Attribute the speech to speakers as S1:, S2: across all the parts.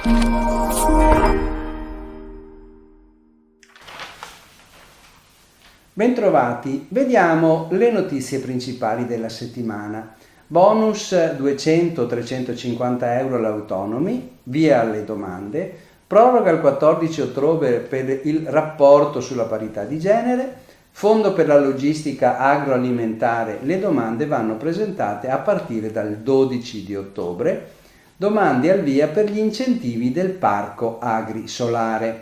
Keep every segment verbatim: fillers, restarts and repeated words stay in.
S1: Bentrovati, vediamo le notizie principali della settimana. Bonus duecento trecentocinquanta euro all'autonomi, via alle domande, proroga il quattordici ottobre per il rapporto sulla parità di genere, fondo per la logistica agroalimentare, le domande vanno presentate a partire dal dodici di ottobre, domande al via per gli incentivi del parco agri-solare.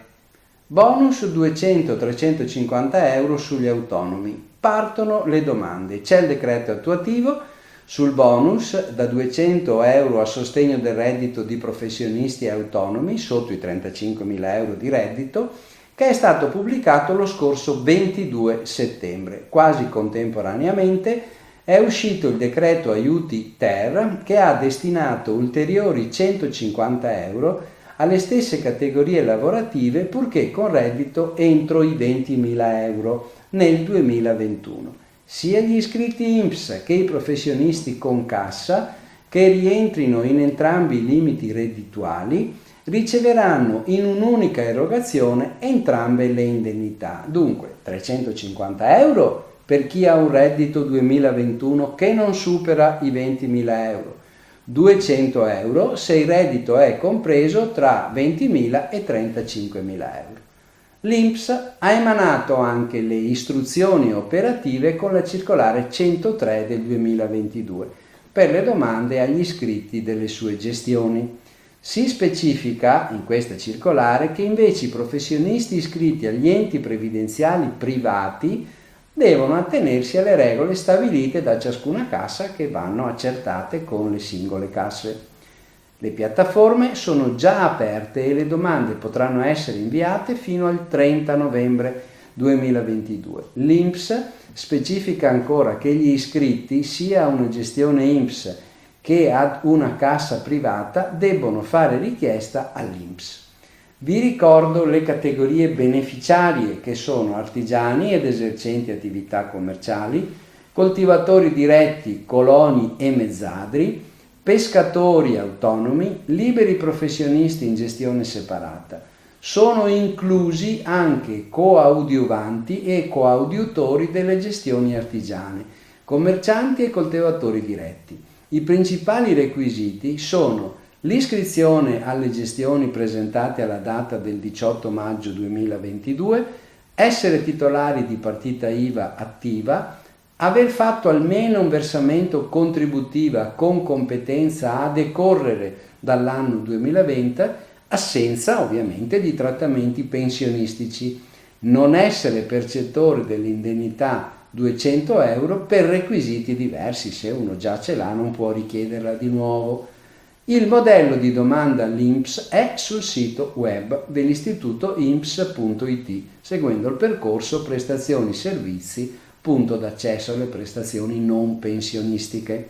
S1: Bonus duecento trecentocinquanta euro sugli autonomi. Partono le domande. C'è il decreto attuativo sul bonus da duecento euro a sostegno del reddito di professionisti e autonomi sotto i trentacinquemila euro di reddito, che è stato pubblicato lo scorso ventidue settembre. Quasi contemporaneamente è uscito il decreto aiuti ter che ha destinato ulteriori centocinquanta euro alle stesse categorie lavorative purché con reddito entro i ventimila euro nel duemilaventuno. Sia gli iscritti I N P S che i professionisti con cassa che rientrino in entrambi i limiti reddituali riceveranno in un'unica erogazione entrambe le indennità. Dunque trecentocinquanta euro per chi ha un reddito duemilaventuno che non supera i ventimila euro, duecento euro se il reddito è compreso tra ventimila e trentacinquemila euro. L'I N P S ha emanato anche le istruzioni operative con la circolare centotré del duemilaventidue per le domande agli iscritti delle sue gestioni. Si specifica in questa circolare che invece i professionisti iscritti agli enti previdenziali privati devono attenersi alle regole stabilite da ciascuna cassa che vanno accertate con le singole casse. Le piattaforme sono già aperte e le domande potranno essere inviate fino al trenta novembre duemilaventidue. L'I N P S specifica ancora che gli iscritti sia a una gestione I N P S che ad una cassa privata debbono fare richiesta all'I N P S. Vi ricordo le categorie beneficiarie che sono artigiani ed esercenti attività commerciali, coltivatori diretti, coloni e mezzadri, pescatori autonomi, liberi professionisti in gestione separata. Sono inclusi anche coadiuvanti e coadiutori delle gestioni artigiane, commercianti e coltivatori diretti. I principali requisiti sono l'iscrizione alle gestioni presentate alla data del diciotto maggio duemilaventidue, essere titolari di partita I V A attiva, aver fatto almeno un versamento contributiva con competenza a decorrere dall'anno duemilaventi, assenza ovviamente di trattamenti pensionistici, non essere percettore dell'indennità duecento euro per requisiti diversi, se uno già ce l'ha non può richiederla di nuovo. Il modello di domanda all'I N P S è sul sito web dell'istituto I N P S punto I T, seguendo il percorso prestazioni servizi, punto d'accesso alle prestazioni non pensionistiche.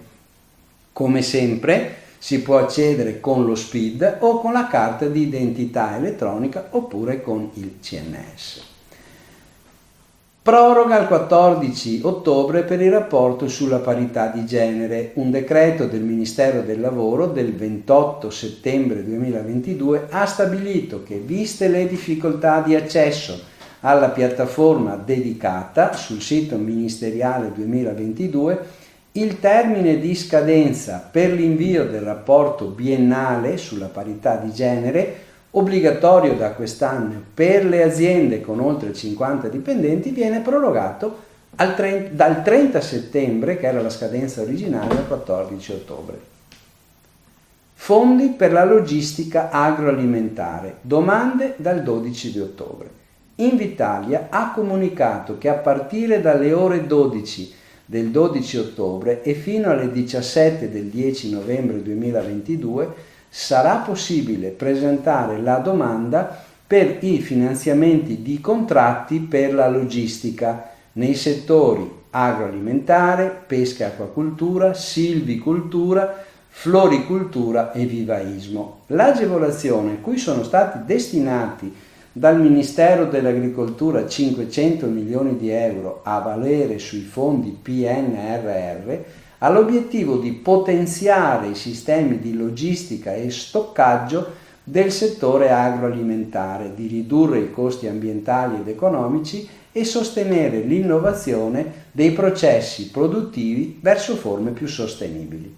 S1: Come sempre si può accedere con lo S P I D o con la carta di identità elettronica oppure con il C N S. Proroga al quattordici ottobre per il rapporto sulla parità di genere. Un decreto del Ministero del Lavoro del ventotto settembre duemilaventidue ha stabilito che, viste le difficoltà di accesso alla piattaforma dedicata sul sito ministeriale duemilaventidue, il termine di scadenza per l'invio del rapporto biennale sulla parità di genere, obbligatorio da quest'anno per le aziende con oltre cinquanta dipendenti, viene prorogato al trenta, dal trenta settembre, che era la scadenza originale, al quattordici ottobre. Fondi per la logistica agroalimentare, domande dal dodici di ottobre. Invitalia ha comunicato che a partire dalle ore dodici del dodici ottobre e fino alle diciassette del dieci novembre duemilaventidue sarà possibile presentare la domanda per i finanziamenti di contratti per la logistica nei settori agroalimentare, pesca e acquacultura, silvicoltura, floricoltura e vivaismo. L'agevolazione a cui sono stati destinati dal Ministero dell'Agricoltura cinquecento milioni di euro a valere sui fondi P N R R ha l'obiettivo di potenziare i sistemi di logistica e stoccaggio del settore agroalimentare, di ridurre i costi ambientali ed economici e sostenere l'innovazione dei processi produttivi verso forme più sostenibili.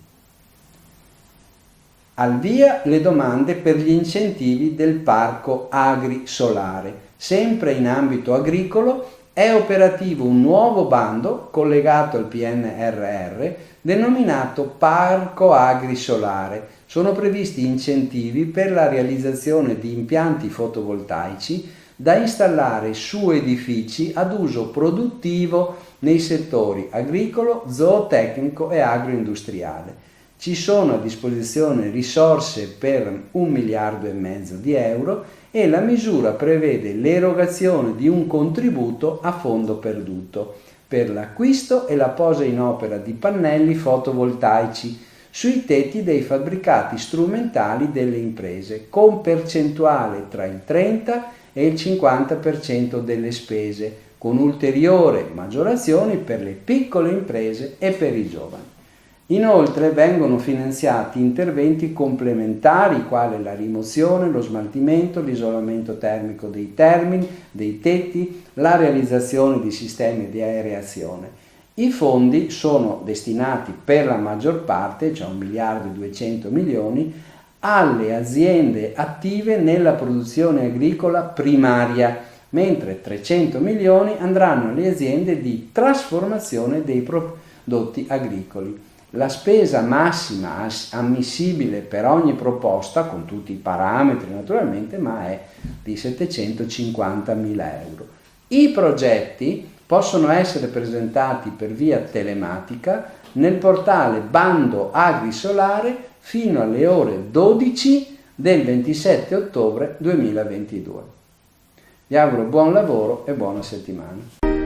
S1: Al via le domande per gli incentivi del parco agri-solare. Sempre in ambito agricolo è operativo un nuovo bando collegato al P N R R denominato Parco Agri-Solare. Sono previsti incentivi per la realizzazione di impianti fotovoltaici da installare su edifici ad uso produttivo nei settori agricolo, zootecnico e agroindustriale. Ci sono a disposizione risorse per un miliardo e mezzo di euro e la misura prevede l'erogazione di un contributo a fondo perduto per l'acquisto e la posa in opera di pannelli fotovoltaici sui tetti dei fabbricati strumentali delle imprese, con percentuale tra il trenta e il cinquanta per cento delle spese, con ulteriori maggiorazioni per le piccole imprese e per i giovani. Inoltre vengono finanziati interventi complementari quali la rimozione, lo smaltimento, l'isolamento termico dei termini, dei tetti, la realizzazione di sistemi di aereazione. I fondi sono destinati per la maggior parte, cioè un miliardo e duecento milioni, alle aziende attive nella produzione agricola primaria, mentre trecento milioni andranno alle aziende di trasformazione dei prodotti agricoli. La spesa massima ammissibile per ogni proposta, con tutti i parametri naturalmente, ma è di settecentocinquantamila euro. I progetti possono essere presentati per via telematica nel portale Bando Agrisolare fino alle ore dodici del ventisette ottobre duemilaventidue. Vi auguro buon lavoro e buona settimana.